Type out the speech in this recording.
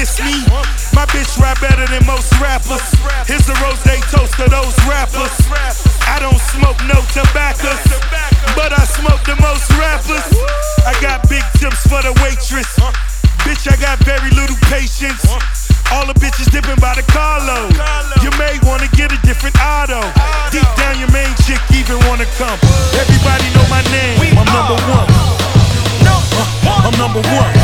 diss me. My bitch rap better than most rappers. Here's a rose toast to those rappers. I don't smoke no tobacco, but I smoke the most rappers. I got big tips for the waitress. Bitch, I got very little patience. All the bitches dipping by the carload. You may wanna get a different auto. Deep down your main chick even wanna come. Everybody know my name. I'm number one. I'm number one.